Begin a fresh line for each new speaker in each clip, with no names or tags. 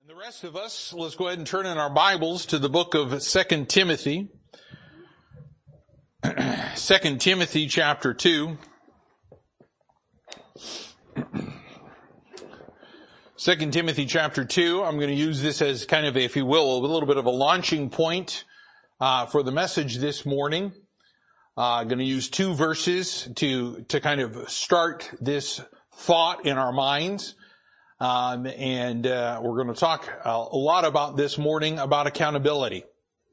The rest of us, let's go ahead and turn in our Bibles to the book of 2 Timothy. 2 Timothy chapter 2. 2 Timothy chapter 2, I'm going to use this as kind of, if you will, a little bit of a launching point for the message this morning. I'm going to use two verses to kind of start this thought in our minds. We're going to talk a lot about this morning about accountability.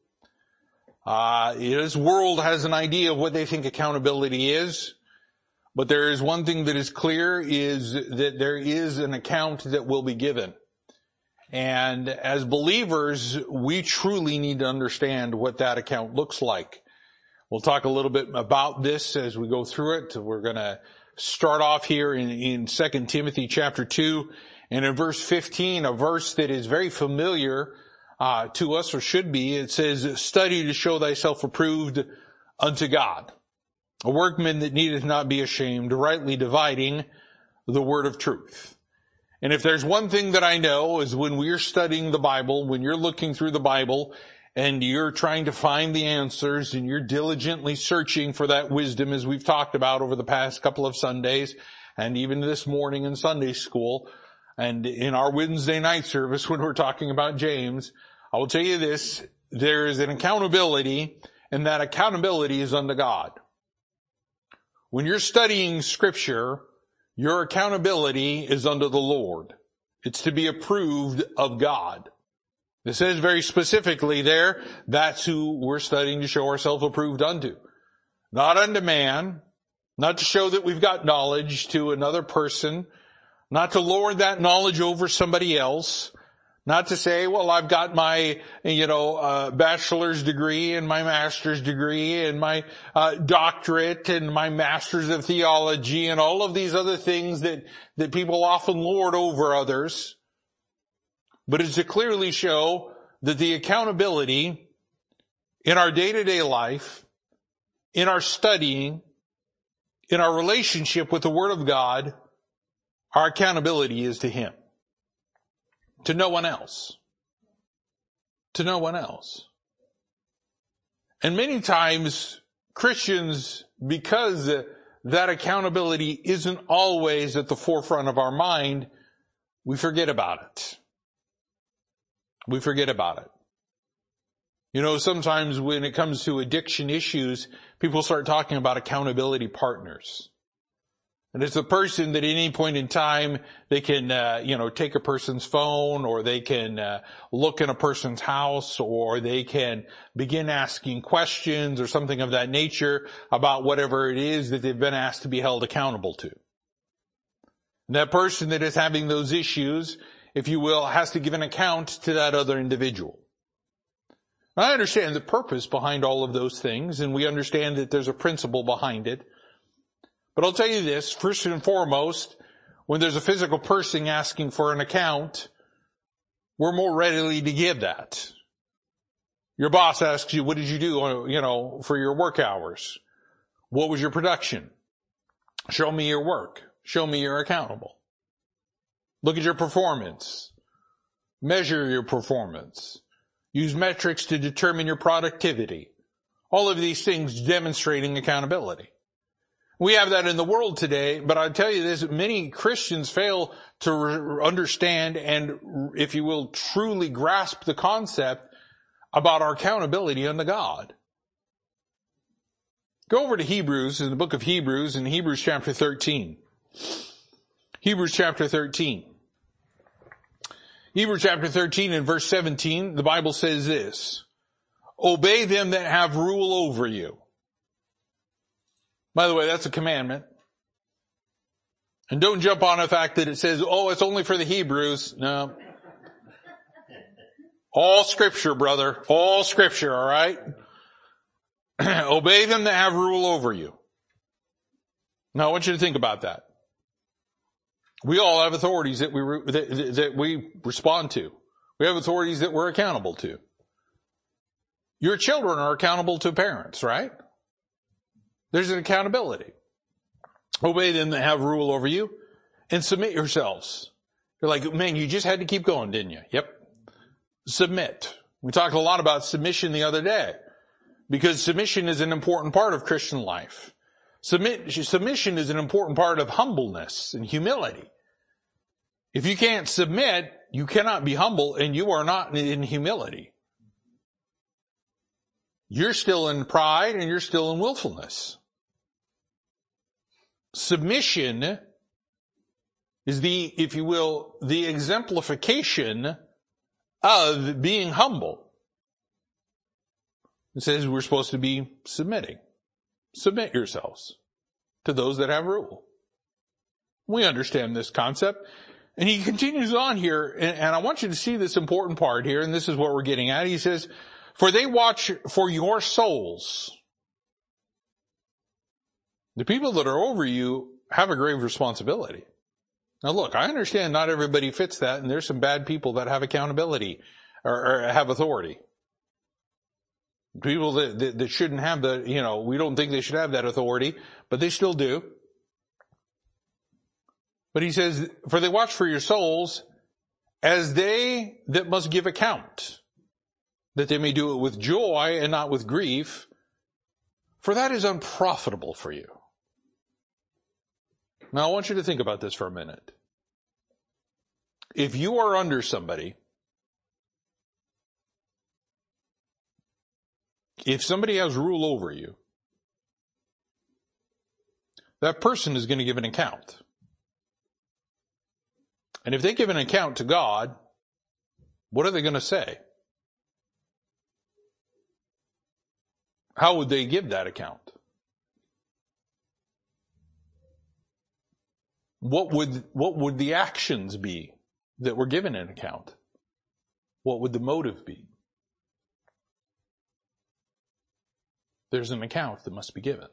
This world has an idea of what they think accountability is, but there is one thing that is clear is that there is an account that will be given. And as believers, we truly need to understand what that account looks like. We'll talk a little bit about this as we go through it. We're going to start off here in 2 Timothy chapter 2. And in verse 15, a verse that is very familiar to us, or should be, it says, "Study to show thyself approved unto God, a workman that needeth not be ashamed, rightly dividing the word of truth." And if there's one thing that I know is when we're studying the Bible, when you're looking through the Bible and you're trying to find the answers and you're diligently searching for that wisdom, as we've talked about over the past couple of Sundays and even this morning in Sunday school, and in our Wednesday night service when we're talking about James, I will tell you this, there is an accountability, and that accountability is unto God. When you're studying Scripture, your accountability is unto the Lord. It's to be approved of God. It says very specifically there, that's who we're studying to show ourselves approved unto. Not unto man, not to show that we've got knowledge to another person, not to lord that knowledge over somebody else, not to say, well, I've got my, bachelor's degree and my master's degree and my doctorate and my master's of theology and all of these other things that people often lord over others. But it's to clearly show that the accountability in our day-to-day life, in our studying, in our relationship with the Word of God, our accountability is to Him. To no one else. To no one else. And many times Christians, because that accountability isn't always at the forefront of our mind, we forget about it. We forget about it. Sometimes when it comes to addiction issues, people start talking about accountability partners. And it's a person that at any point in time, they can, take a person's phone, or they can look in a person's house, or they can begin asking questions or something of that nature about whatever it is that they've been asked to be held accountable to. And that person that is having those issues, if you will, has to give an account to that other individual. I understand the purpose behind all of those things, and we understand that there's a principle behind it. But I'll tell you this, first and foremost, when there's a physical person asking for an account, we're more ready to give that. Your boss asks you, what did you do, for your work hours? What was your production? Show me your work. Show me you're accountable. Look at your performance. Measure your performance. Use metrics to determine your productivity. All of these things demonstrating accountability. We have that in the world today, but I'll tell you this, many Christians fail to understand and, if you will, truly grasp the concept about our accountability unto God. Go over to Hebrews, in the book of Hebrews, in Hebrews chapter 13. Hebrews chapter 13. Hebrews chapter 13 and verse 17, the Bible says this, "Obey them that have rule over you." By the way, that's a commandment. And don't jump on the fact that it says, it's only for the Hebrews. No. All Scripture, brother. All Scripture, all right? Obey them that have rule over you. Now, I want you to think about that. We all have authorities that we respond to. We have authorities that we're accountable to. Your children are accountable to parents, right? There's an accountability. Obey them that have rule over you and submit yourselves. You're like, man, you just had to keep going, didn't you? Yep. submit. We talked a lot about submission the other day, because submission is an important part of Christian life. Submission is an important part of humbleness and humility. If you can't submit, you cannot be humble, and you are not in humility. You're still in pride and you're still in willfulness. Submission is the, if you will, the exemplification of being humble. It says we're supposed to be submitting. Submit yourselves to those that have rule. We understand this concept. And he continues on here, and I want you to see this important part here, and this is what we're getting at. He says, for they watch for your souls. The people that are over you have a grave responsibility. Now look, I understand not everybody fits that, and there's some bad people that have accountability or have authority. People that shouldn't have we don't think they should have that authority, but they still do. But he says, for they watch for your souls as they that must give account, that they may do it with joy and not with grief, for that is unprofitable for you. Now I want you to think about this for a minute. If you are under somebody, if somebody has rule over you, that person is going to give an account. And if they give an account to God, what are they going to say? How would they give that account? What would the actions be that were given an account? What would the motive be? There's an account that must be given.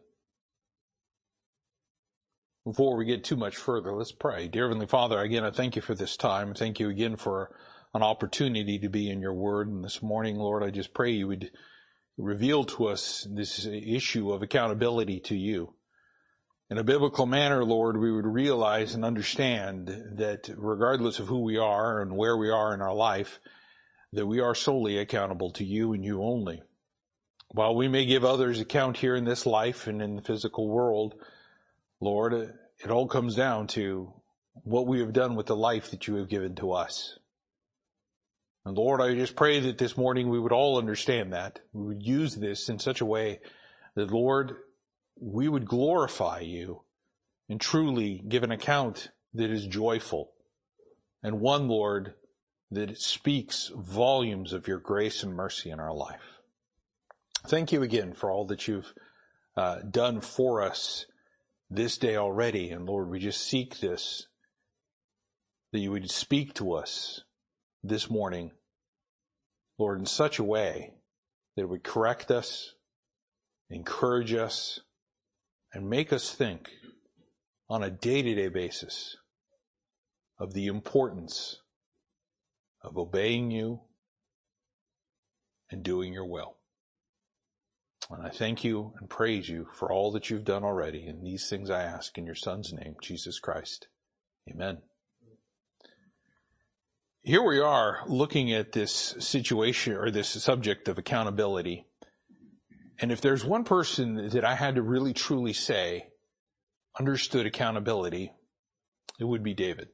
Before we get too much further, let's pray. Dear Heavenly Father, again, I thank you for this time. Thank you again for an opportunity to be in your word. And this morning, Lord, I just pray you would reveal to us this issue of accountability to you. In a biblical manner, Lord, we would realize and understand that regardless of who we are and where we are in our life, that we are solely accountable to you and you only. While we may give others account here in this life and in the physical world, Lord, it all comes down to what we have done with the life that you have given to us. And Lord, I just pray that this morning we would all understand that. We would use this in such a way that, Lord, we would glorify you and truly give an account that is joyful. And one, Lord, that speaks volumes of your grace and mercy in our life. Thank you again for all that you've done for us this day already. And Lord, we just seek this, that you would speak to us this morning, Lord, in such a way that it would correct us, encourage us, and make us think on a day-to-day basis of the importance of obeying you and doing your will. And I thank you and praise you for all that you've done already. And these things I ask in your Son's name, Jesus Christ. Amen. Here we are looking at this situation or this subject of accountability. And if there's one person that I had to really truly say understood accountability, it would be David.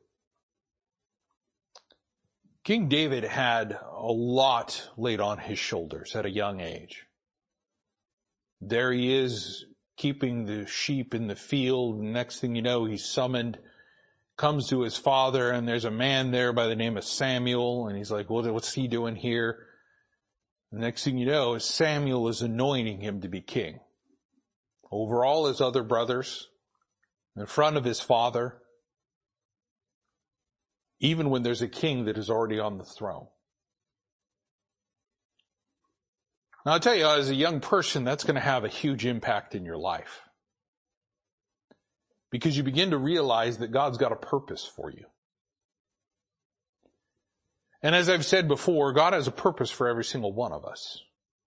King David had a lot laid on his shoulders at a young age. There he is keeping the sheep in the field. Next thing you know, he's summoned, comes to his father, and there's a man there by the name of Samuel. And he's like, well, what's he doing here? The next thing you know, Samuel is anointing him to be king over all his other brothers, in front of his father, even when there's a king that is already on the throne. Now, I'll tell you, as a young person, that's going to have a huge impact in your life. Because you begin to realize that God's got a purpose for you. And as I've said before, God has a purpose for every single one of us.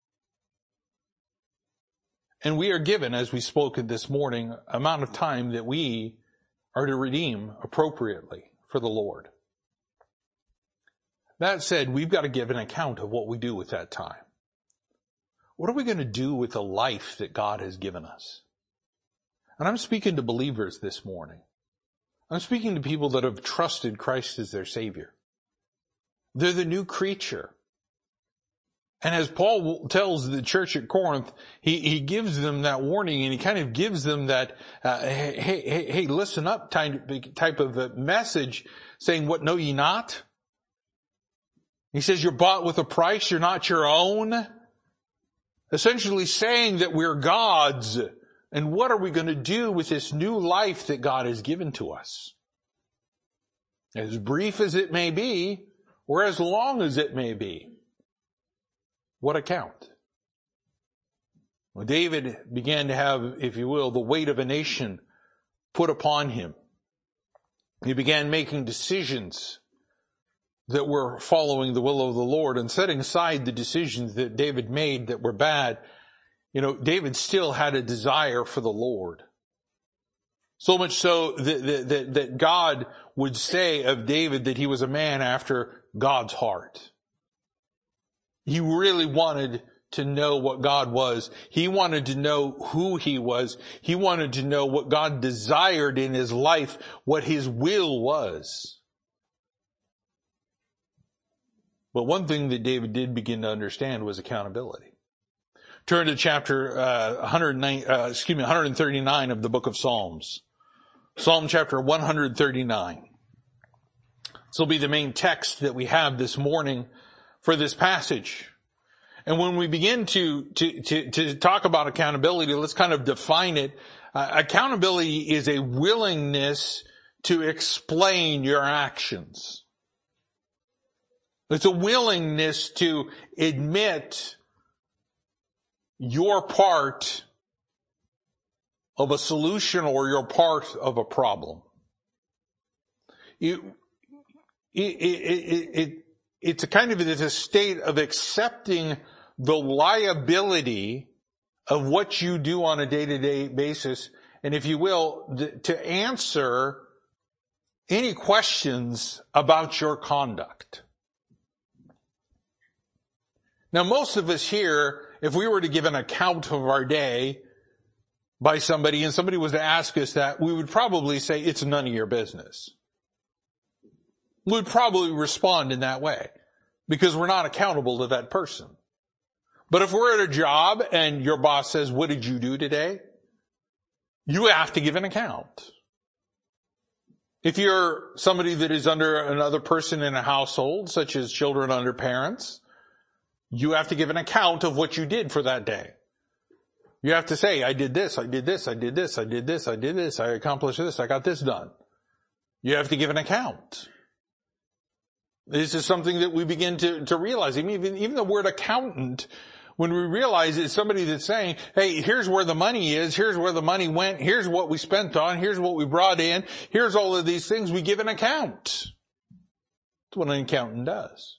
And we are given, as we spoke this morning, amount of time that we are to redeem appropriately for the Lord. That said, we've got to give an account of what we do with that time. What are we going to do with the life that God has given us? And I'm speaking to believers this morning. I'm speaking to people that have trusted Christ as their Savior. They're the new creature. And as Paul tells the church at Corinth, he gives them that warning, and he kind of gives them that, hey, listen up type of a message, saying, what know ye not? He says, you're bought with a price, you're not your own. Essentially saying that we're God's. And what are we going to do with this new life that God has given to us? As brief as it may be, or as long as it may be. What account? Well, David began to have, if you will, the weight of a nation put upon him. He began making decisions that were following the will of the Lord and setting aside the decisions that David made that were bad. You know, David still had a desire for the Lord. So much so that God would say of David that he was a man after God's heart. He really wanted to know what God was. He wanted to know who he was. He wanted to know what God desired in his life, what his will was. But one thing that David did begin to understand was accountability. Turn to chapter 139 of the book of Psalms. Psalm chapter 139. This will be the main text that we have this morning for this passage. And when we begin to talk about accountability, let's kind of define it. Accountability is a willingness to explain your actions. It's a willingness to admit your part of a solution or your part of a problem. It's a kind of a state of accepting the liability of what you do on a day-to-day basis, and if you will, to answer any questions about your conduct. Now, most of us here, if we were to give an account of our day by somebody and somebody was to ask us that, we would probably say, it's none of your business. We would probably respond in that way because we're not accountable to that person. But if we're at a job and your boss says, what did you do today? You have to give an account. If you're somebody that is under another person in a household, such as children under parents, you have to give an account of what you did for that day. You have to say, I did this, I did this, I did this, I did this, I did this, I accomplished this, I got this done. You have to give an account. This is something that we begin to realize. Even the word accountant, when we realize it's somebody that's saying, hey, here's where the money is, here's where the money went, here's what we spent on, here's what we brought in, here's all of these things, we give an account. That's what an accountant does.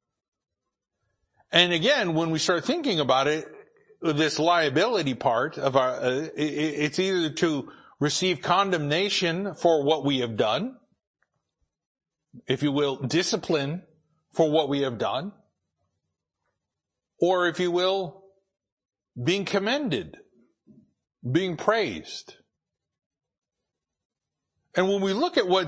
And again, when we start thinking about it, this liability part of it's either to receive condemnation for what we have done, if you will, discipline for what we have done, or if you will, being commended, being praised. And when we look at what,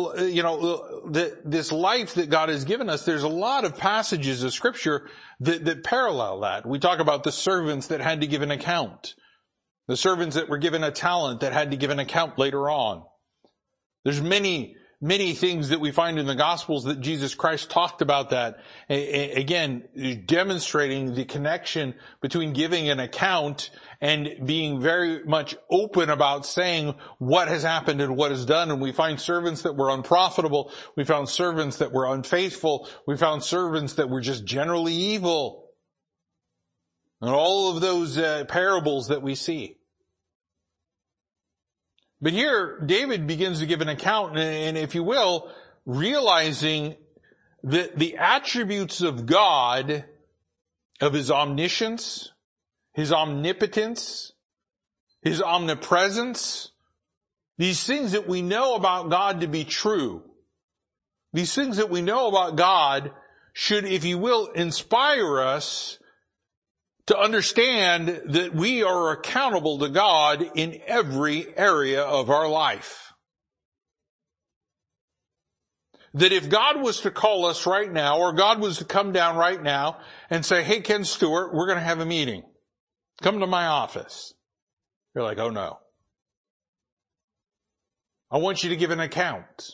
this life that God has given us, there's a lot of passages of scripture that parallel that. We talk about the servants that had to give an account. The servants that were given a talent that had to give an account later on. There's many things that we find in the Gospels that Jesus Christ talked about that. Again, demonstrating the connection between giving an account and being very much open about saying what has happened and what is done. And we find servants that were unprofitable. We found servants that were unfaithful. We found servants that were just generally evil. And all of those parables that we see. But here, David begins to give an account, and if you will, realizing that the attributes of God, of His omniscience, His omnipotence, His omnipresence, these things that we know about God to be true, these things that we know about God should, if you will, inspire us to understand that we are accountable to God in every area of our life. That if God was to call us right now, or God was to come down right now and say, hey, Ken Stewart, we're going to have a meeting. Come to my office. You're like, oh no. I want you to give an account.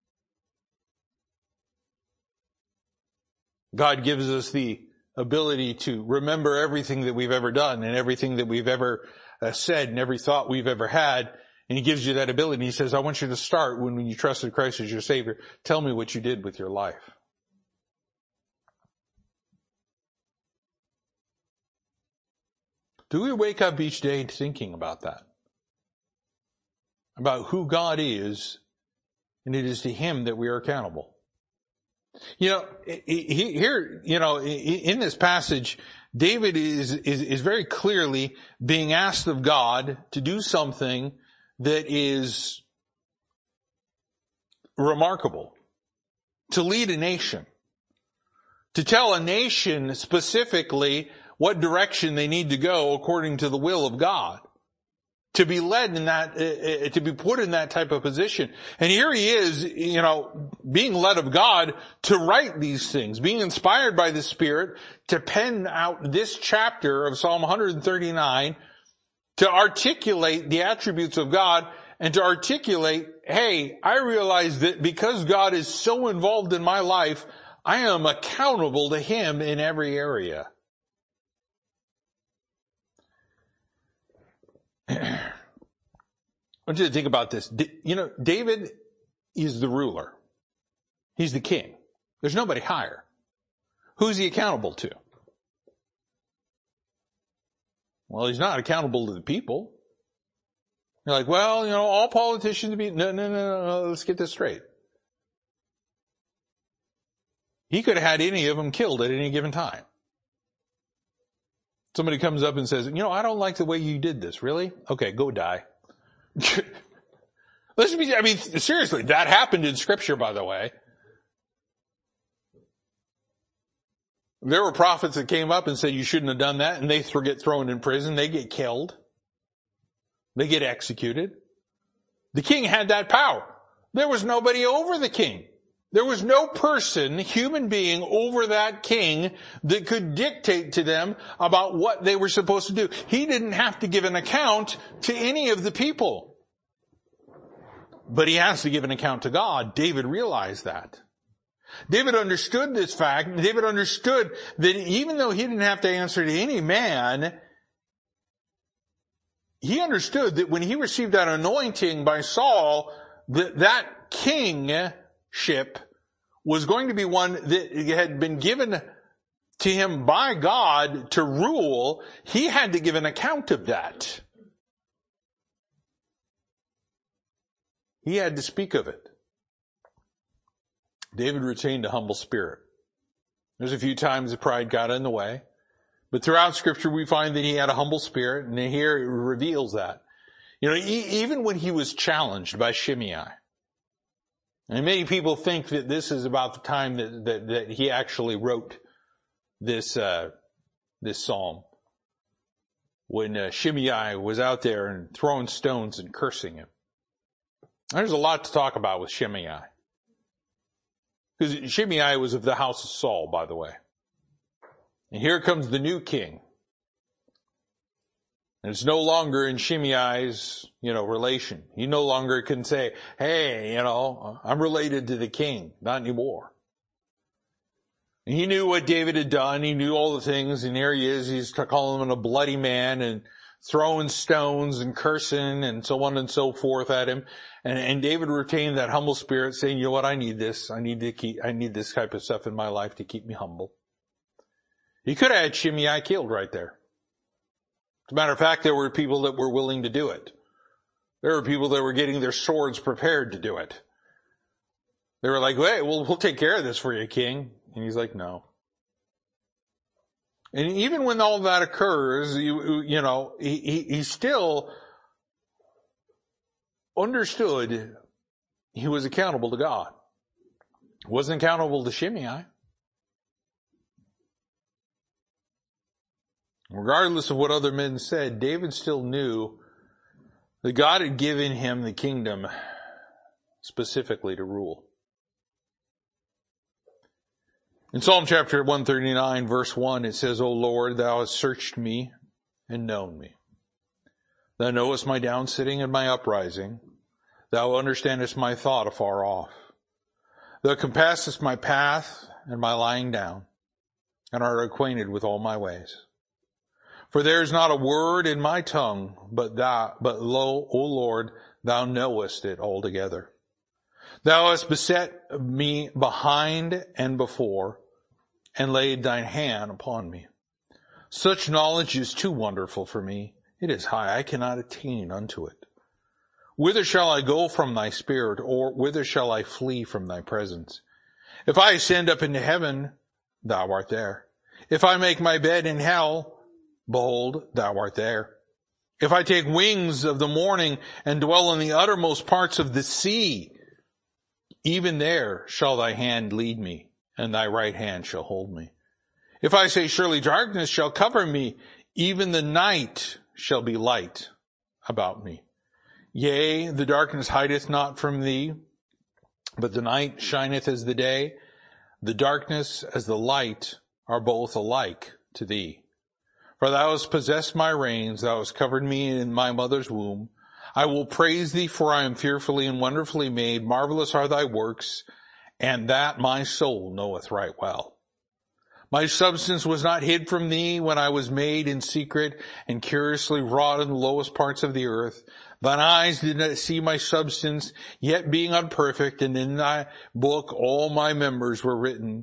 God gives us the ability to remember everything that we've ever done and everything that we've ever said and every thought we've ever had. And he gives you that ability. He says, I want you to start when you trusted Christ as your Savior. Tell me what you did with your life. Do we wake up each day thinking about that? About who God is, and it is to Him that we are accountable. You know, here, you know, in this passage, David is very clearly being asked of God to do something that is remarkable. To lead a nation. To tell a nation specifically what direction they need to go according to the will of God. To be led in that, to be put in that type of position. And here he is, you know, being led of God to write these things, being inspired by the Spirit to pen out this chapter of Psalm 139, to articulate the attributes of God and to articulate, hey, I realize that because God is so involved in my life, I am accountable to Him in every area. I want you to think about this. You know, David is the ruler. He's the king. There's nobody higher. Who's he accountable to? Well, he's not accountable to the people. You're like, well, you know, all politicians be, no, let's get this straight. He could have had any of them killed at any given time. Somebody comes up and says, you know, I don't like the way you did this. Really? Okay, go die. I mean, seriously, that happened in Scripture, by the way. There were prophets that came up and said you shouldn't have done that, and they get thrown in prison. They get killed. They get executed. The king had that power. There was nobody over the king. There was no person, human being, over that king that could dictate to them about what they were supposed to do. He didn't have to give an account to any of the people. But he has to give an account to God. David realized that. David understood this fact. David understood that even though he didn't have to answer to any man, he understood that when he received that anointing by Saul, that kingship was going to be one that had been given to him by God to rule. He had to give an account of that. He had to speak of it. David retained a humble spirit. There's a few times that pride got in the way. But throughout Scripture we find that he had a humble spirit, and here it reveals that. You know, even when he was challenged by Shimei, and many people think that this is about the time that he actually wrote this psalm. When Shimei was out there and throwing stones and cursing him. There's a lot to talk about with Shimei. Because Shimei was of the house of Saul, by the way. And here comes the new king. And it's no longer in Shimei's, relation. He no longer can say, hey, I'm related to the king. Not anymore. And he knew what David had done. He knew all the things. And here he is. He's calling him a bloody man and throwing stones and cursing and so on and so forth at him. And David retained that humble spirit, saying, you know what, I need this. I need this type of stuff in my life to keep me humble. He could have had Shimei killed right there. As a matter of fact, there were people that were willing to do it. There were people that were getting their swords prepared to do it. They were like, hey, we'll take care of this for you, king. And he's like, no. And even when all that occurs, he still understood he was accountable to God. He wasn't accountable to Shimei. Regardless of what other men said, David still knew that God had given him the kingdom specifically to rule. In Psalm chapter 139, verse 1, it says, O Lord, thou hast searched me and known me. Thou knowest my downsitting and my uprising. Thou understandest my thought afar off. Thou compassest my path and my lying down, and art acquainted with all my ways. For there is not a word in my tongue, but lo, O Lord, thou knowest it altogether. Thou hast beset me behind and before, and laid thine hand upon me. Such knowledge is too wonderful for me. It is high, I cannot attain unto it. Whither shall I go from thy spirit, or whither shall I flee from thy presence? If I ascend up into heaven, thou art there. If I make my bed in hell, behold, thou art there. If I take wings of the morning and dwell in the uttermost parts of the sea, even there shall thy hand lead me, and thy right hand shall hold me. If I say, surely darkness shall cover me, even the night shall be light about me. Yea, the darkness hideth not from thee, but the night shineth as the day. The darkness as the light are both alike to thee. For thou hast possessed my reins, thou hast covered me in my mother's womb. I will praise thee, for I am fearfully and wonderfully made. Marvelous are thy works, and that my soul knoweth right well. My substance was not hid from thee when I was made in secret and curiously wrought in the lowest parts of the earth. Thine eyes did not see my substance, yet being unperfect, and in thy book all my members were written,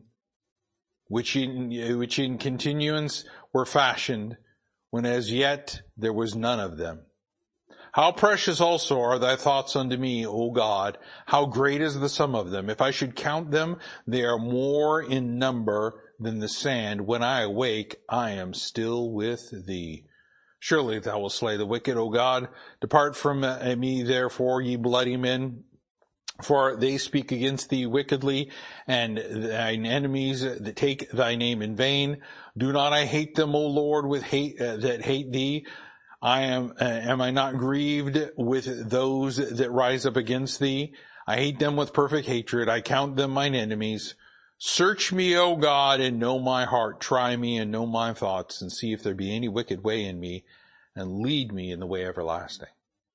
which in continuance were fashioned, when as yet there was none of them. How precious also are thy thoughts unto me, O God! How great is the sum of them! If I should count them, they are more in number than the sand. When I awake, I am still with thee. Surely thou wilt slay the wicked, O God. Depart from me, therefore, ye bloody men, for they speak against thee wickedly, and thine enemies that take thy name in vain. Do not I hate them, O Lord, with hate that hate thee? Am I not grieved with those that rise up against thee? I hate them with perfect hatred. I count them mine enemies. Search me, O God, and know my heart. Try me and know my thoughts, and see if there be any wicked way in me, and lead me in the way everlasting.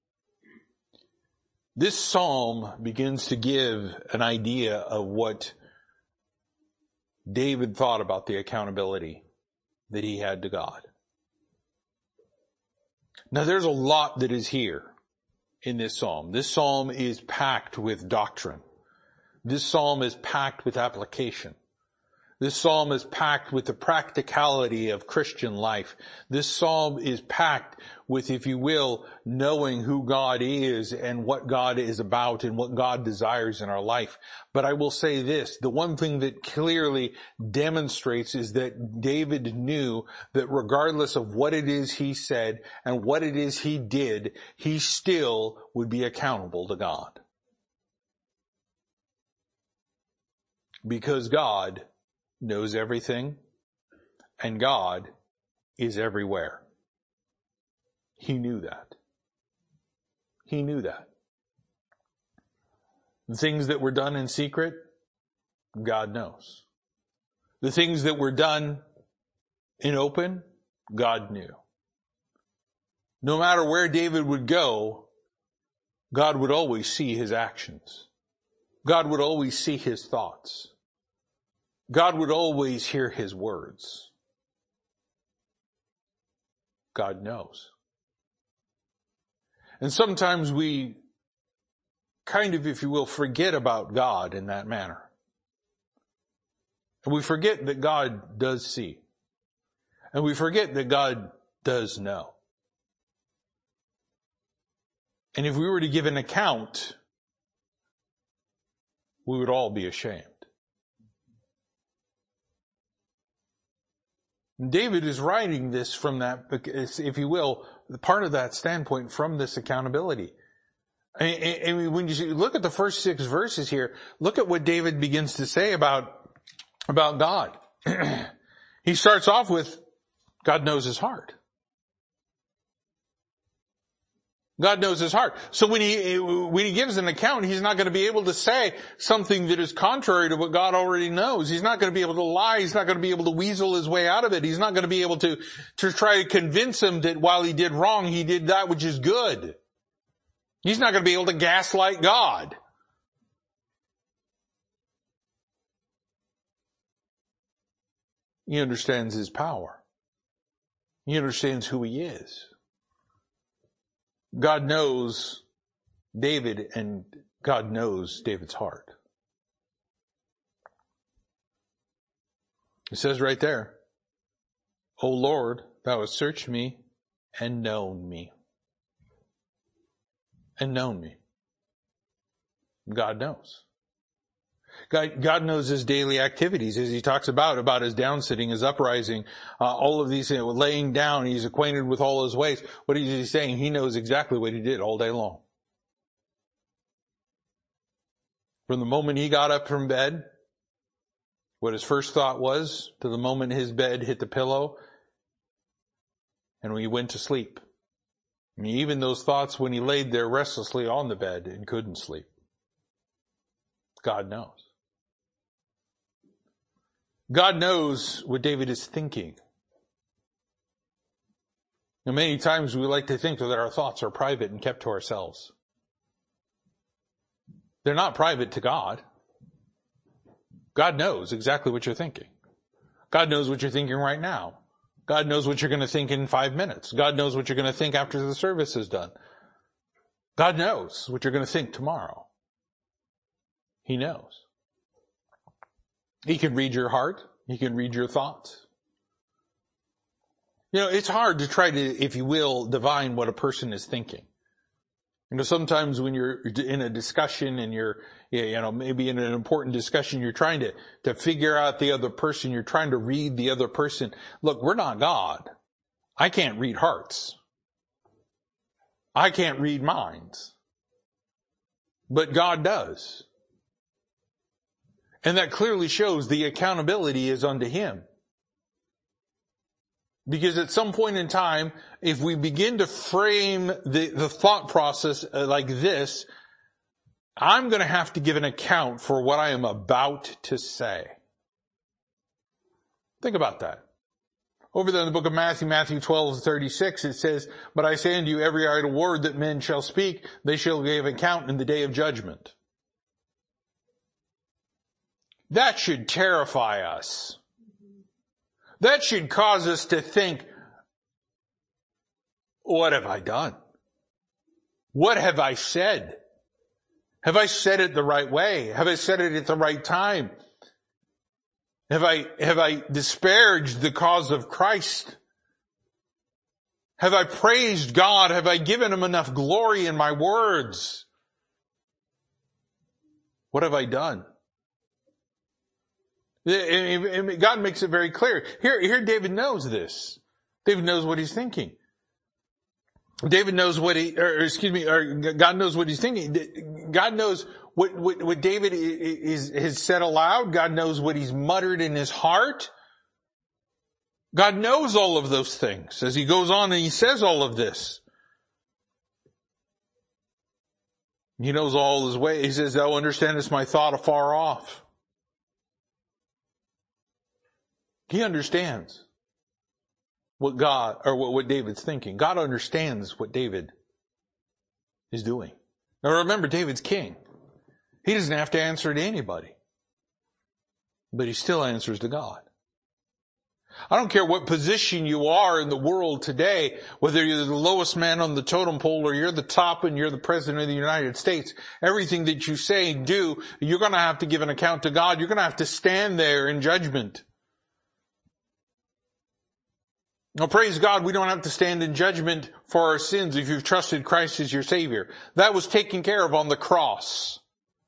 This psalm begins to give an idea of what David thought about the accountability that he had to God. Now there's a lot that is here in this psalm. This psalm is packed with doctrine. This psalm is packed with application. This psalm is packed with the practicality of Christian life. This psalm is packed with, if you will, knowing who God is and what God is about and what God desires in our life. But I will say this, the one thing that clearly demonstrates is that David knew that regardless of what it is he said and what it is he did, he still would be accountable to God. Because God knows everything, and God is everywhere. He knew that. He knew that. The things that were done in secret, God knows. The things that were done in open, God knew. No matter where David would go, God would always see his actions. God would always see his thoughts. God would always hear his words. God knows. And sometimes we kind of, if you will, forget about God in that manner. And we forget that God does see. And we forget that God does know. And if we were to give an account, we would all be ashamed. David is writing this from that, if you will, part of that standpoint from this accountability. And when you look at the first 6 verses here, look at what David begins to say about God. He starts off with, God knows his heart. God knows his heart. So when he gives an account, he's not going to be able to say something that is contrary to what God already knows. He's not going to be able to lie. He's not going to be able to weasel his way out of it. He's not going to be able to try to convince him that while he did wrong, he did that which is good. He's not going to be able to gaslight God. He understands his power. He understands who he is. God knows David, and God knows David's heart. It says right there, O Lord, thou hast searched me and known me. And known me. God knows. God knows his daily activities, as he talks about his downsitting, his uprising, all of these things, laying down. He's acquainted with all his ways. What is he saying? He knows exactly what he did all day long. From the moment he got up from bed, what his first thought was, to the moment his bed hit the pillow, and when he went to sleep. I mean, even those thoughts when he laid there restlessly on the bed and couldn't sleep. God knows. God knows what David is thinking. And many times we like to think that our thoughts are private and kept to ourselves. They're not private to God. God knows exactly what you're thinking. God knows what you're thinking right now. God knows what you're going to think in 5 minutes. God knows what you're going to think after the service is done. God knows what you're going to think tomorrow. He knows. He can read your heart. He can read your thoughts. You know, it's hard to try to, if you will, divine what a person is thinking. You know, sometimes when you're in a discussion and you're, you know, maybe in an important discussion, you're trying to figure out the other person. You're trying to read the other person. Look, we're not God. I can't read hearts. I can't read minds. But God does. And that clearly shows the accountability is unto him. Because at some point in time, if we begin to frame the thought process like this, I'm going to have to give an account for what I am about to say. Think about that. Over there in the book of Matthew 12:36, it says, But I say unto you, every idle word that men shall speak, they shall give account in the day of judgment. That should terrify us. That should cause us to think, what have I done? What have I said? Have I said it the right way? Have I said it at the right time? Have I disparaged the cause of Christ? Have I praised God? Have I given him enough glory in my words? What have I done? God makes it very clear. Here David knows this. David knows what he's thinking. God knows what he's thinking. God knows what David has said aloud. God knows what he's muttered in his heart. God knows all of those things as he goes on and he says all of this. He knows all his ways. He says, Thou understandest my thought afar off. He understands what David's thinking. God understands what David is doing. Now remember, David's king. He doesn't have to answer to anybody. But he still answers to God. I don't care what position you are in the world today, whether you're the lowest man on the totem pole or you're the top and you're the president of the United States, everything that you say and do, you're going to have to give an account to God. You're going to have to stand there in judgment. Now, praise God, we don't have to stand in judgment for our sins if you've trusted Christ as your Savior. That was taken care of on the cross.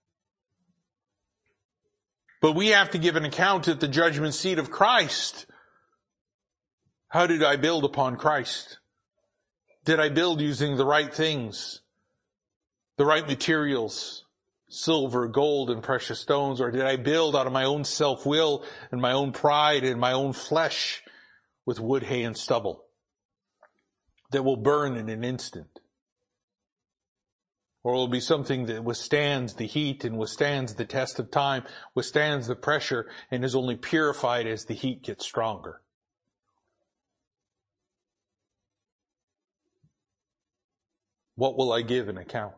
But we have to give an account at the judgment seat of Christ. How did I build upon Christ? Did I build using the right things, the right materials, silver, gold, and precious stones? Or did I build out of my own self-will and my own pride and my own flesh with wood, hay, and stubble that will burn in an instant. Or it will be something that withstands the heat and withstands the test of time, withstands the pressure, and is only purified as the heat gets stronger. What will I give an account?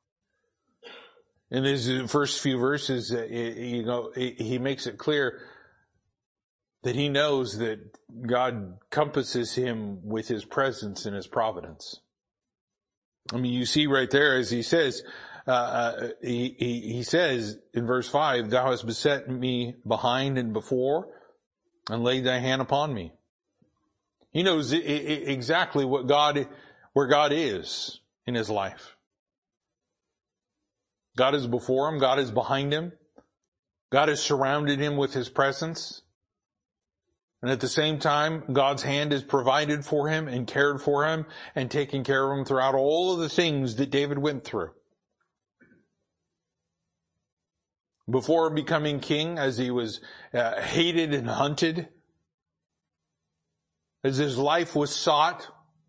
In these first few verses, he makes it clear that he knows that God compasses him with his presence and his providence. I mean, you see right there, as he says, he says in verse 5, thou hast beset me behind and before, and laid thy hand upon me. He knows exactly where God is in his life. God is before him. God is behind him. God has surrounded him with his presence. And at the same time, God's hand has provided for him and cared for him and taken care of him throughout all of the things that David went through. Before becoming king, as he was hated and hunted, as his life was sought,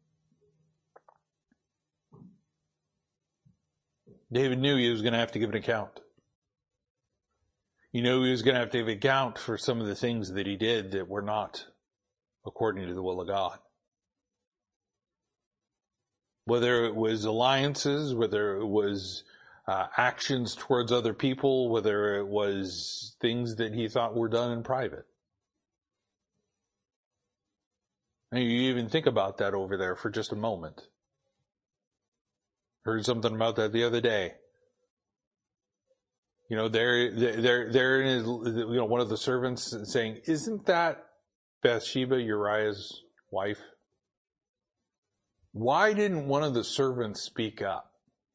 David knew he was going to have to give an account. He knew he was going to have to give an account for some of the things that he did that were not according to the will of God. Whether it was alliances, whether it was actions towards other people, whether it was things that he thought were done in private. And you even think about that over there for just a moment. Heard something about that the other day. You know, there is, one of the servants saying, isn't that Bathsheba, Uriah's wife? Why didn't one of the servants speak up?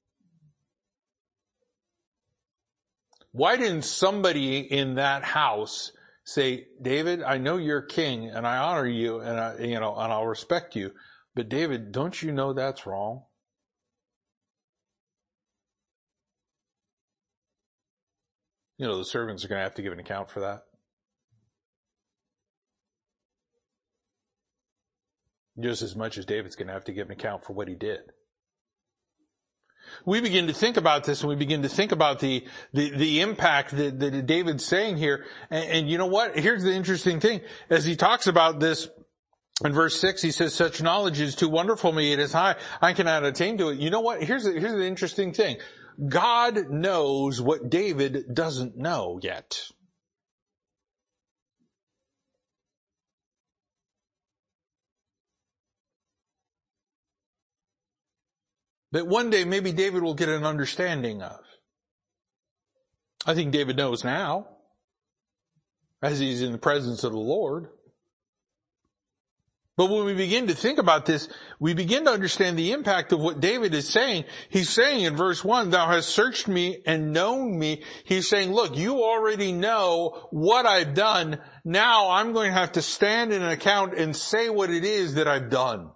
Why didn't somebody in that house say, David, I know you're king and I honor you and I'll respect you, but David, don't you know that's wrong? You know, the servants are going to have to give an account for that. Just as much as David's going to have to give an account for what he did. We begin to think about this, and we begin to think about the impact that David's saying here. And you know what? Here's the interesting thing. As he talks about this in verse 6, he says, such knowledge is too wonderful for me. It is high. I cannot attain to it. You know what? Here's the interesting thing. God knows what David doesn't know yet. That one day maybe David will get an understanding of. I think David knows now, as he's in the presence of the Lord. But when we begin to think about this, we begin to understand the impact of what David is saying. He's saying in verse 1, thou hast searched me and known me. He's saying, look, you already know what I've done. Now I'm going to have to stand in an account and say what it is that I've done.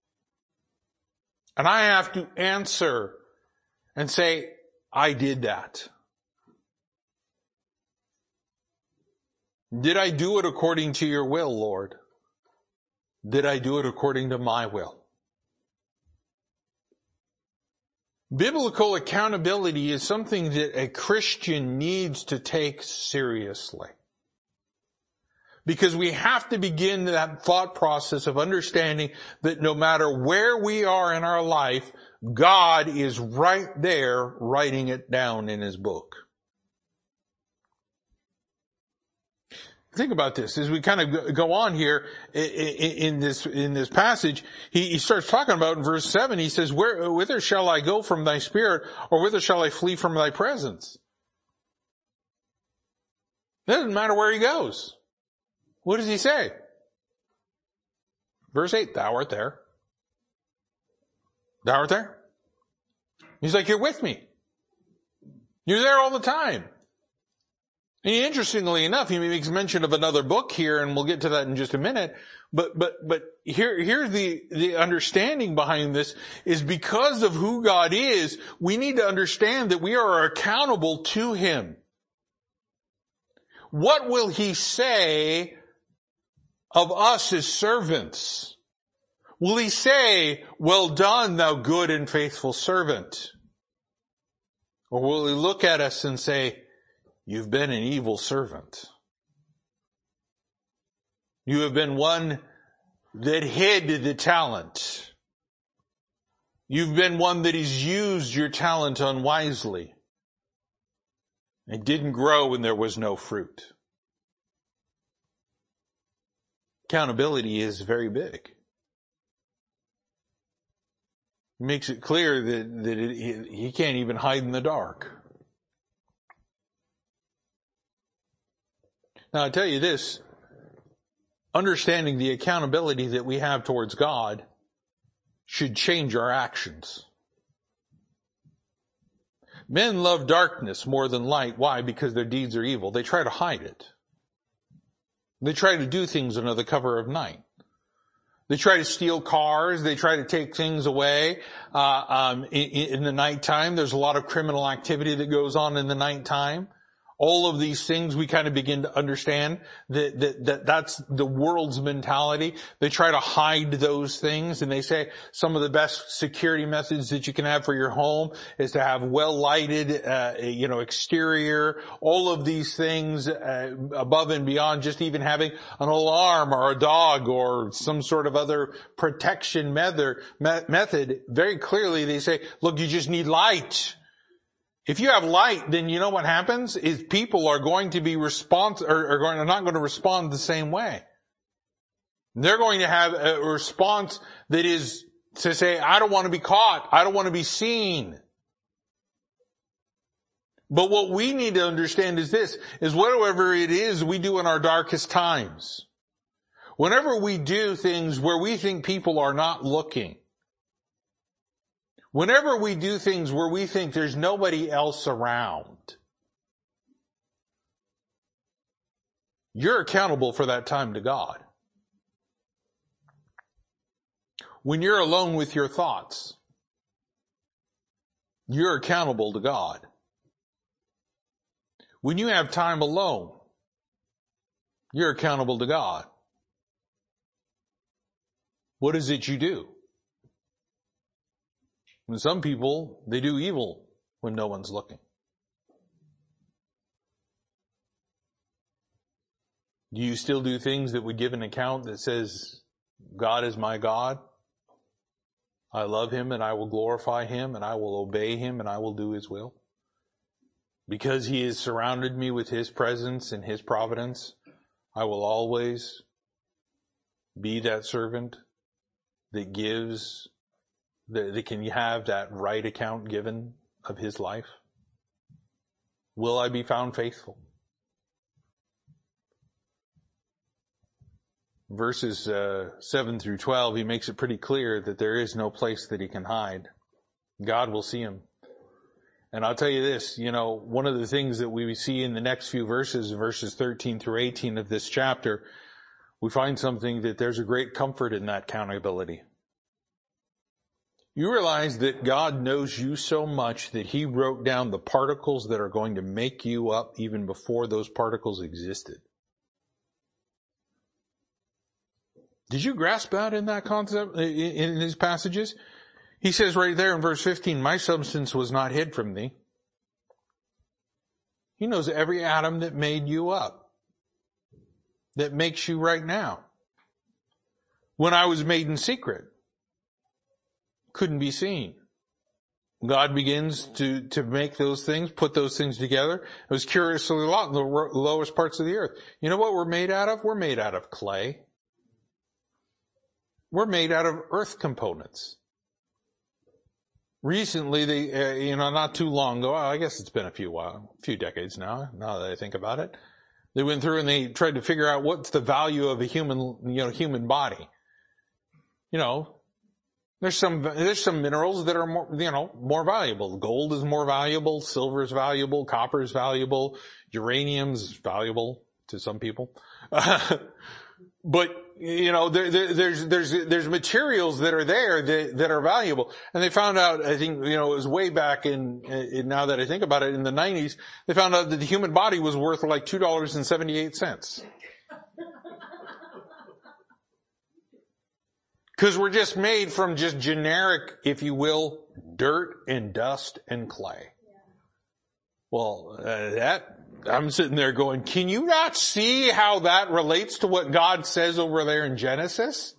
And I have to answer and say, I did that. Did I do it according to your will, Lord? Did I do it according to my will? Biblical accountability is something that a Christian needs to take seriously. Because we have to begin that thought process of understanding that no matter where we are in our life, God is right there writing it down in His book. Think about this as we kind of go on here in this passage. He starts talking about in verse 7. He says, whither shall I go from thy spirit, or whither shall I flee from thy presence? It doesn't matter where he goes. What does he say? Verse 8, thou art there. Thou art there. He's like, you're with me. You're there all the time. And interestingly enough, he makes mention of another book here, and we'll get to that in just a minute. But here's the understanding behind this is because of who God is, we need to understand that we are accountable to Him. What will He say of us as servants? Will he say, well done, thou good and faithful servant? Or will he look at us and say, you've been an evil servant. You have been one that hid the talent. You've been one that has used your talent unwisely. It didn't grow when there was no fruit. Accountability is very big. It makes it clear that he can't even hide in the dark. Now I tell you this, understanding the accountability that we have towards God should change our actions. Men love darkness more than light. Why? Because their deeds are evil. They try to hide it. They try to do things under the cover of night. They try to steal cars. They try to take things away in the nighttime. There's a lot of criminal activity that goes on in the nighttime. All of these things we kind of begin to understand that's the world's mentality. They try to hide those things, and they say some of the best security methods that you can have for your home is to have well lighted, exterior, all of these things, above and beyond just even having an alarm or a dog or some sort of other protection method. Very clearly they say, look, you just need light. If you have light, then you know what happens is people are going to be are not going to respond the same way. They're going to have a response that is to say, I don't want to be caught. I don't want to be seen. But what we need to understand is this, is whatever it is we do in our darkest times, whenever we do things where we think people are not looking, whenever we do things where we think there's nobody else around, you're accountable for that time to God. When you're alone with your thoughts, you're accountable to God. When you have time alone, you're accountable to God. What is it you do? And some people, they do evil when no one's looking. Do you still do things that would give an account that says, God is my God? I love him and I will glorify him and I will obey him and I will do his will? Because he has surrounded me with his presence and his providence, I will always be that servant that gives, that can have that right account given of his life? Will I be found faithful? Verses 7 through 12, he makes it pretty clear that there is no place that he can hide. God will see him. And I'll tell you this, one of the things that we see in the next few verses 13 through 18 of this chapter, we find something that there's a great comfort in that accountability. You realize that God knows you so much that he wrote down the particles that are going to make you up even before those particles existed. Did you grasp that in that concept, in these passages? He says right there in verse 15, my substance was not hid from thee. He knows every atom that made you up, that makes you right now. When I was made in secret, couldn't be seen. God begins to make those things, put those things together. It was curiously a lot in the lowest parts of the earth. You know what we're made out of? We're made out of clay. We're made out of earth components. Recently, they, not too long ago, I guess it's been a few decades now that I think about it, they went through and they tried to figure out what's the value of a human body. There's some minerals that are more valuable. Gold is more valuable, silver is valuable, copper is valuable, uranium's valuable to some people. But, there's materials that are there that are valuable. And they found out, I think, it was way back in now that I think about it, in the 90s, they found out that the human body was worth like $2.78. Because we're just made from just generic, if you will, dirt and dust and clay. Well, I'm sitting there going, can you not see how that relates to what God says over there in Genesis?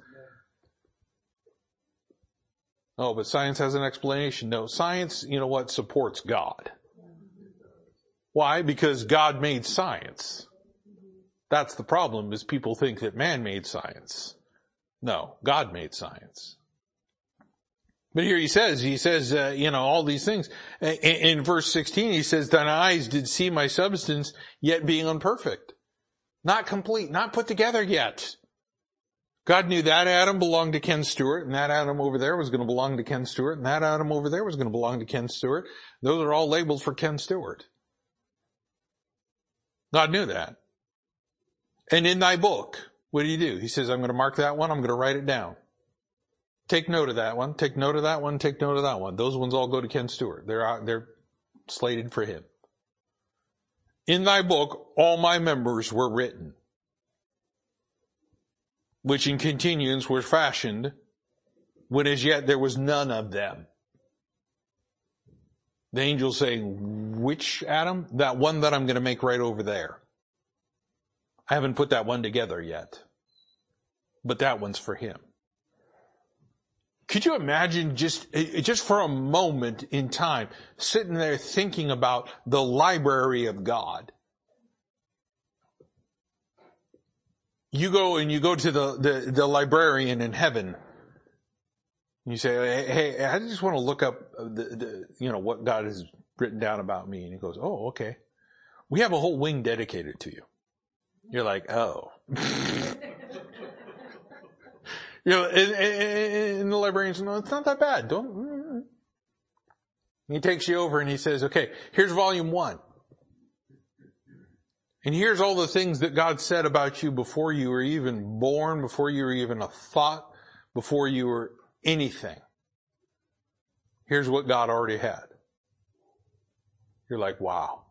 Oh, but science has an explanation. No, science, you know what, supports God. Why? Because God made science. That's the problem, is people think that man made science. No, God made science. But here he says, all these things. In verse 16, he says, thine eyes did see my substance, yet being imperfect. Not complete, not put together yet. God knew that Adam belonged to Ken Stewart, and that Adam over there was going to belong to Ken Stewart, and that Adam over there was going to belong to Ken Stewart. Those are all labeled for Ken Stewart. God knew that. And in thy book, what do? He says, I'm going to mark that one, I'm going to write it down. Take note of that one, take note of that one, take note of that one. Those ones all go to Ken Stewart. They're slated for him. In thy book, all my members were written, which in continuance were fashioned, when as yet there was none of them. The angel saying, which Adam? That one that I'm going to make right over there. I haven't put that one together yet, but that one's for him. Could you imagine just for a moment in time, sitting there thinking about the library of God? You go to the librarian in heaven. You say, hey, I just want to look up what God has written down about me. And he goes, oh, okay. We have a whole wing dedicated to you. You're like, oh. And the librarian says, no, it's not that bad. Don't. He takes you over and he says, okay, here's volume 1. And here's all the things that God said about you before you were even born, before you were even a thought, before you were anything. Here's what God already had. You're like, wow.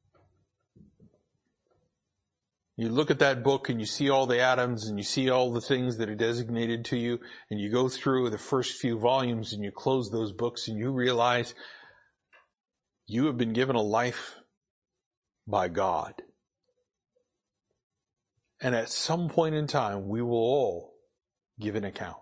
You look at that book and you see all the atoms and you see all the things that are designated to you, and you go through the first few volumes and you close those books and you realize you have been given a life by God. And at some point in time, we will all give an account.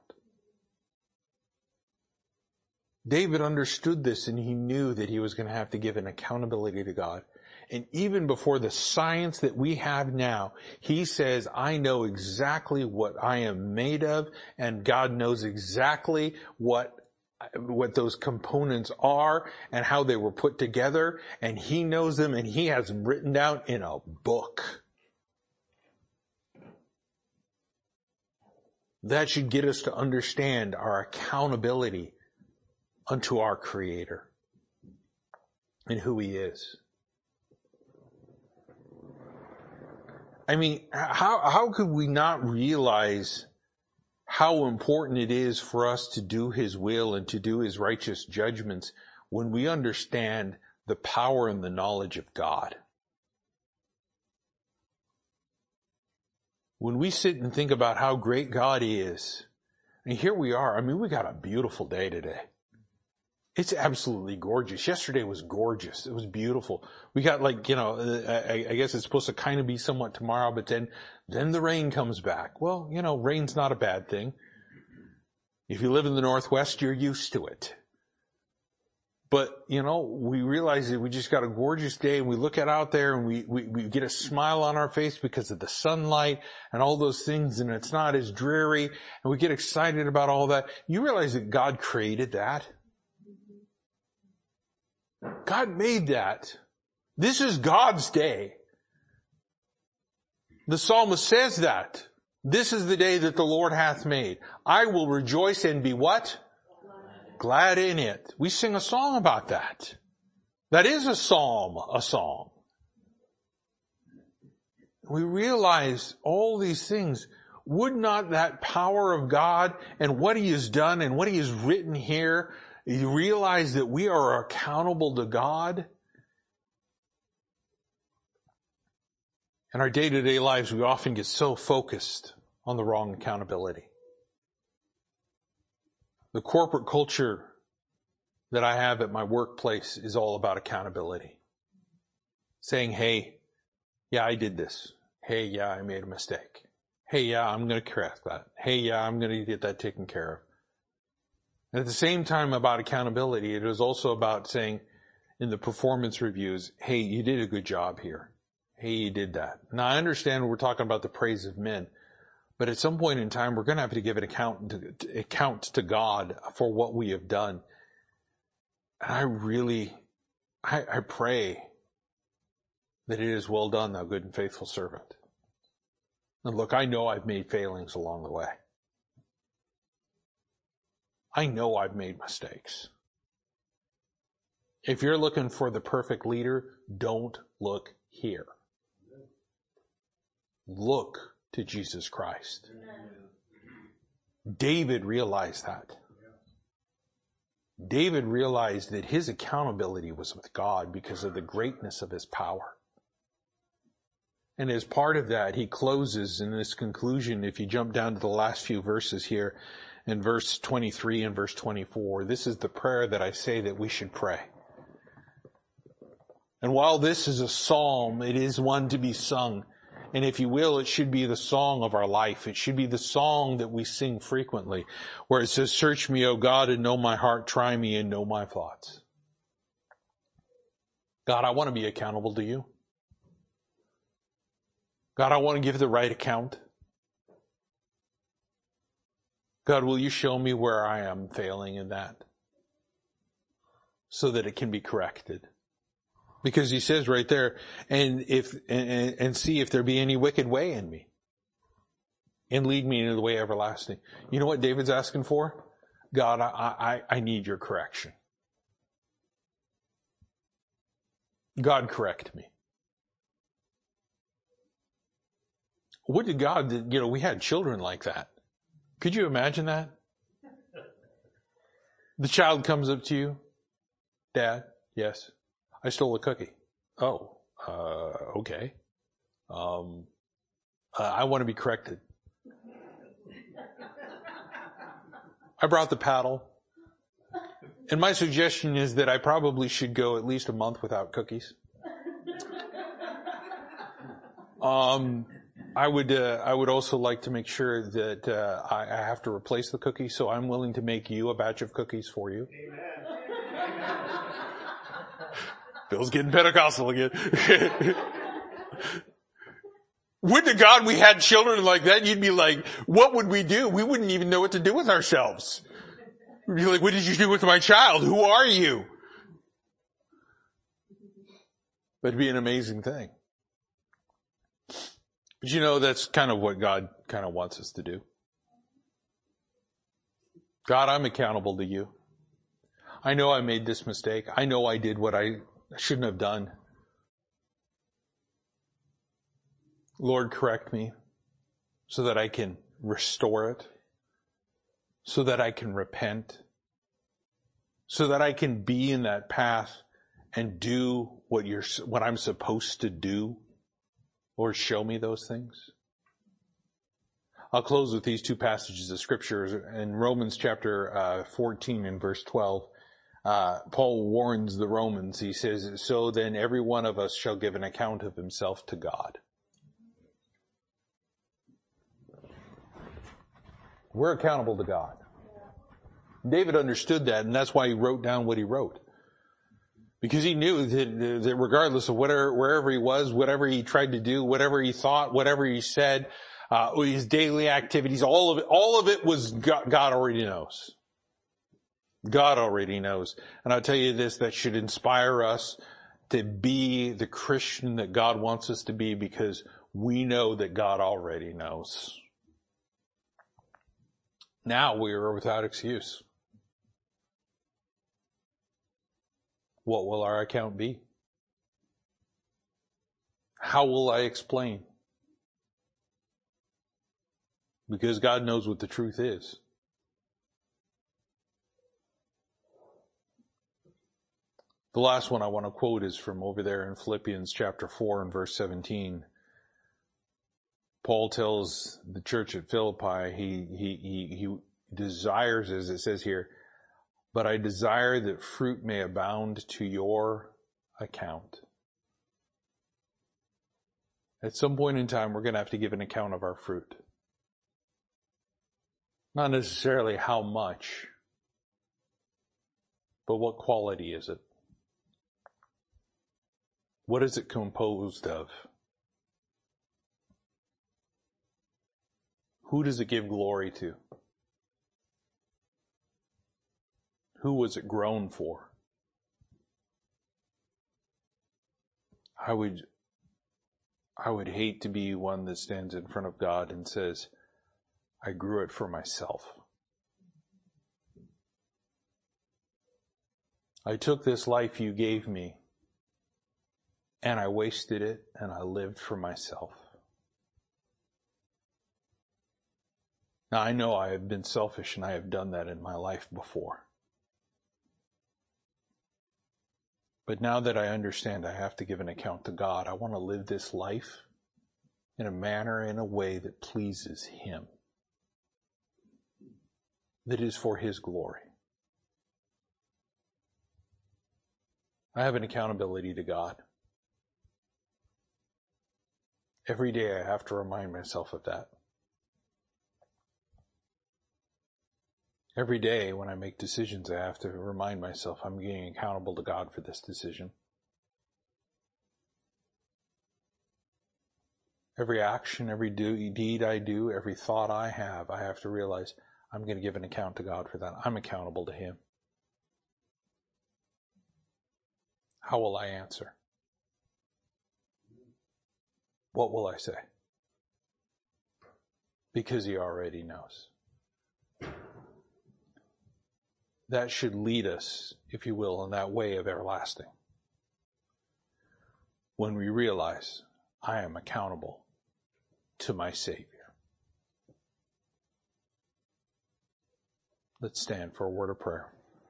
David understood this, and he knew that he was going to have to give an accountability to God. And even before the science that we have now, he says, I know exactly what I am made of, and God knows exactly what those components are and how they were put together, and he knows them, and he has them written down in a book. That should get us to understand our accountability unto our Creator and who He is. I mean, how could we not realize how important it is for us to do His will and to do His righteous judgments when we understand the power and the knowledge of God? When we sit and think about how great God is, and here we are, I mean, we got a beautiful day today. It's absolutely gorgeous. Yesterday was gorgeous. It was beautiful. We got I guess it's supposed to kind of be somewhat tomorrow, but then the rain comes back. Well, rain's not a bad thing. If you live in the Northwest, you're used to it. But, we realize that we just got a gorgeous day, and we look out there and we get a smile on our face because of the sunlight and all those things, and it's not as dreary, and we get excited about all that. You realize that God created that? God made that. This is God's day. The psalmist says that. This is the day that the Lord hath made. I will rejoice and be what? Glad in it. We sing a song about that. That is a psalm, a song. We realize all these things. Would not that power of God and what He has done and what He has written here, you realize that we are accountable to God? In our day-to-day lives, we often get so focused on the wrong accountability. The corporate culture that I have at my workplace is all about accountability. Saying, hey, yeah, I did this. Hey, yeah, I made a mistake. Hey, yeah, I'm going to correct that. Hey, yeah, I'm going to get that taken care of. And at the same time about accountability, it is also about saying in the performance reviews, hey, you did a good job here. Hey, you did that. Now, I understand we're talking about the praise of men, but at some point in time, we're going to have to give an account to God for what we have done. And I pray that it is well done, thou good and faithful servant. And look, I know I've made failings along the way. I know I've made mistakes. If you're looking for the perfect leader, don't look here. Look to Jesus Christ. David realized that. David realized that his accountability was with God because of the greatness of his power. And as part of that, he closes in this conclusion, if you jump down to the last few verses here, in verse 23 and verse 24, this is the prayer that I say that we should pray. And while this is a psalm, it is one to be sung. And if you will, it should be the song of our life. It should be the song that we sing frequently, where it says, search me, O God, and know my heart, try me and know my thoughts. God, I want to be accountable to you. God, I want to give the right account. God, will you show me where I am failing in that so that it can be corrected? Because he says right there, and see if there be any wicked way in me, and lead me into the way everlasting. You know what David's asking for? God, I need your correction. God, correct me. What did God, we had children like that. Could you imagine that? The child comes up to you. Dad, yes. I stole a cookie. Oh, okay. I want to be corrected. I brought the paddle. And my suggestion is that I probably should go at least a month without cookies. I would also like to make sure that I have to replace the cookies, so I'm willing to make you a batch of cookies for you. Amen. Bill's getting Pentecostal again. Would to God we had children like that, you'd be like, what would we do? We wouldn't even know what to do with ourselves. We'd be like, what did you do with my child? Who are you? But it'd be an amazing thing. But that's kind of what God kind of wants us to do. God, I'm accountable to you. I know I made this mistake. I know I did what I shouldn't have done. Lord, correct me so that I can restore it, so that I can repent, so that I can be in that path and do what I'm supposed to do. Lord, show me those things. I'll close with these two passages of scripture. In Romans chapter 14 and verse 12, Paul warns the Romans. He says, so then every one of us shall give an account of himself to God. We're accountable to God. David understood that, and that's why he wrote down what he wrote. Because he knew that regardless of wherever he was, whatever he tried to do, whatever he thought, whatever he said, his daily activities, all of it was God already knows. God already knows. And I'll tell you this, that should inspire us to be the Christian that God wants us to be, because we know that God already knows. Now we are without excuse. What will our account be? How will I explain? Because God knows what the truth is. The last one I want to quote is from over there in Philippians chapter 4 and verse 17. Paul tells the church at Philippi, desires, as it says here, but I desire that fruit may abound to your account. At some point in time, we're going to have to give an account of our fruit. Not necessarily how much, but what quality is it? What is it composed of? Who does it give glory to? Who was it grown for? I would hate to be one that stands in front of God and says, I grew it for myself. I took this life you gave me and I wasted it and I lived for myself. Now I know I have been selfish and I have done that in my life before. But now that I understand I have to give an account to God, I want to live this life in a manner, in a way that pleases Him. That is for His glory. I have an accountability to God. Every day I have to remind myself of that. Every day when I make decisions, I have to remind myself I'm being accountable to God for this decision. Every action, every deed I do, every thought I have to realize I'm going to give an account to God for that. I'm accountable to Him. How will I answer? What will I say? Because He already knows. That should lead us, if you will, in that way of everlasting. When we realize I am accountable to my Savior. Let's stand for a word of prayer.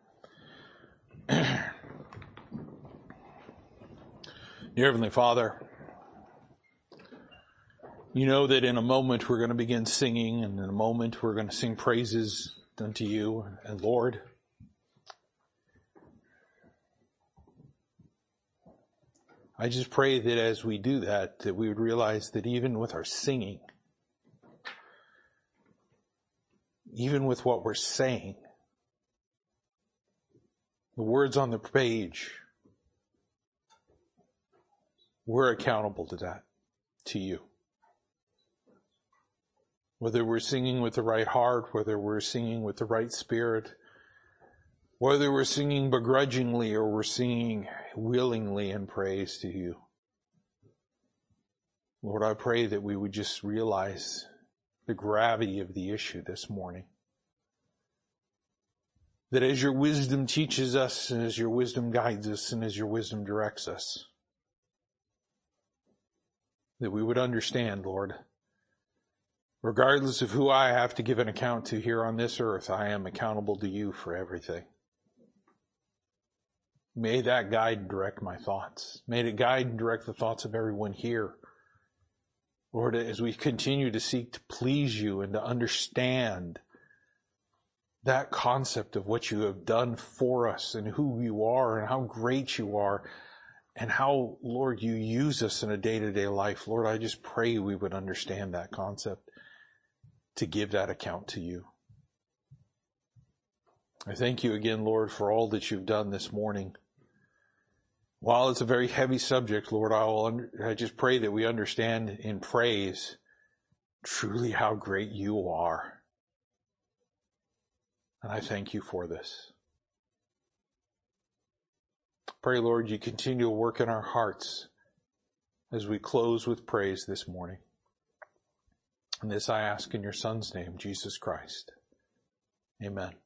Dear Heavenly Father, you know that in a moment we're going to begin singing, and in a moment we're going to sing praises unto you. And Lord, I just pray that as we do that, that we would realize that even with our singing, even with what we're saying, the words on the page, we're accountable to that, to you. Whether we're singing with the right heart, whether we're singing with the right spirit, whether we're singing begrudgingly or we're singing willingly in praise to you. Lord, I pray that we would just realize the gravity of the issue this morning. That as your wisdom teaches us, and as your wisdom guides us, and as your wisdom directs us, that we would understand, Lord, regardless of who I have to give an account to here on this earth, I am accountable to you for everything. May that guide and direct my thoughts. May it guide and direct the thoughts of everyone here. Lord, as we continue to seek to please you and to understand that concept of what you have done for us and who you are and how great you are and how, Lord, you use us in a day-to-day life. Lord, I just pray we would understand that concept to give that account to you. I thank you again, Lord, for all that you've done this morning. While it's a very heavy subject, Lord, I just pray that we understand in praise truly how great you are. And I thank you for this. Pray, Lord, you continue to work in our hearts as we close with praise this morning. And this I ask in your Son's name, Jesus Christ. Amen.